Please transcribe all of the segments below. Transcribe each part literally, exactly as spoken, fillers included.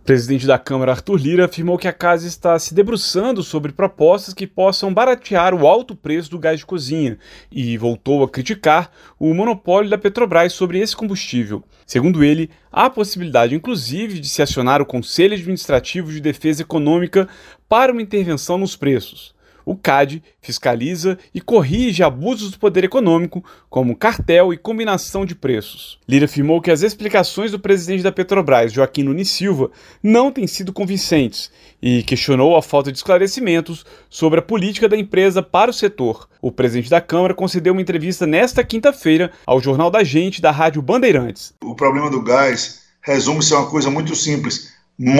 presidente da Câmara, Arthur Lira, afirmou que a casa está se debruçando sobre propostas que possam baratear o alto preço do gás de cozinha e voltou a criticar o monopólio da Petrobras sobre esse combustível. Segundo ele, há possibilidade, inclusive, de se acionar o Conselho Administrativo de Defesa Econômica para uma intervenção nos preços. O C A D fiscaliza e corrige abusos do poder econômico, como cartel e combinação de preços. Lira afirmou que as explicações do presidente da Petrobras, Joaquim Nunes Silva, não têm sido convincentes e questionou a falta de esclarecimentos sobre a política da empresa para o setor. O presidente da Câmara concedeu uma entrevista nesta quinta-feira ao Jornal da Gente da Rádio Bandeirantes. O problema do gás resume-se a uma coisa muito simples: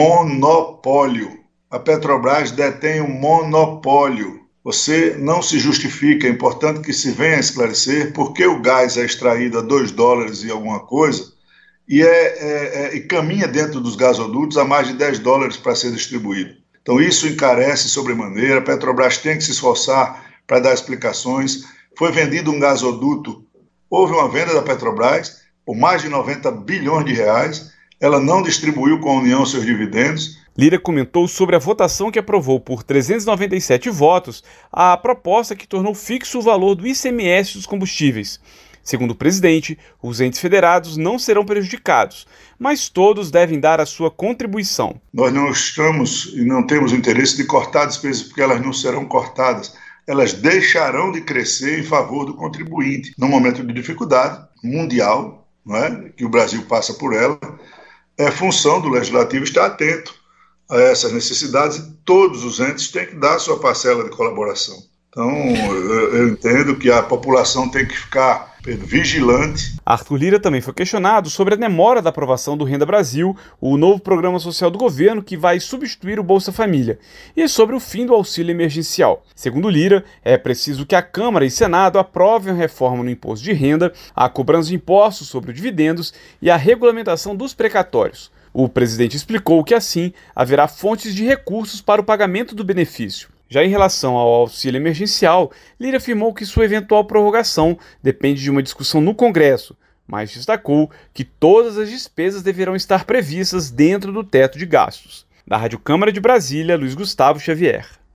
monopólio. A Petrobras detém um monopólio. Você não se justifica, é importante que se venha a esclarecer por que o gás é extraído a dois dólares e alguma coisa e, é, é, é, e caminha dentro dos gasodutos a mais de dez dólares para ser distribuído. Então isso encarece sobremaneira, a Petrobras tem que se esforçar para dar explicações. Foi vendido um gasoduto, houve uma venda da Petrobras por mais de noventa bilhões de reais, ela não distribuiu com a União seus dividendos. Lira comentou sobre a votação que aprovou por trezentos e noventa e sete votos a proposta que tornou fixo o valor do I C M S dos combustíveis. Segundo o presidente, os entes federados não serão prejudicados, mas todos devem dar a sua contribuição. Nós não estamos e não temos o interesse de cortar despesas, porque elas não serão cortadas. Elas deixarão de crescer em favor do contribuinte. No momento de dificuldade mundial, não é, que o Brasil passa por ela, é função do Legislativo estar atento a essas necessidades e todos os entes têm que dar a sua parcela de colaboração. Então, eu, eu entendo que a população tem que ficar vigilante. Arthur Lira também foi questionado sobre a demora da aprovação do Renda Brasil, o novo programa social do governo que vai substituir o Bolsa Família, e sobre o fim do auxílio emergencial. Segundo Lira, é preciso que a Câmara e Senado aprovem a reforma no imposto de renda, a cobrança de impostos sobre dividendos e a regulamentação dos precatórios. O presidente explicou que, assim, haverá fontes de recursos para o pagamento do benefício. Já em relação ao auxílio emergencial, Lira afirmou que sua eventual prorrogação depende de uma discussão no Congresso, mas destacou que todas as despesas deverão estar previstas dentro do teto de gastos. Da Rádio Câmara de Brasília, Luiz Gustavo Xavier.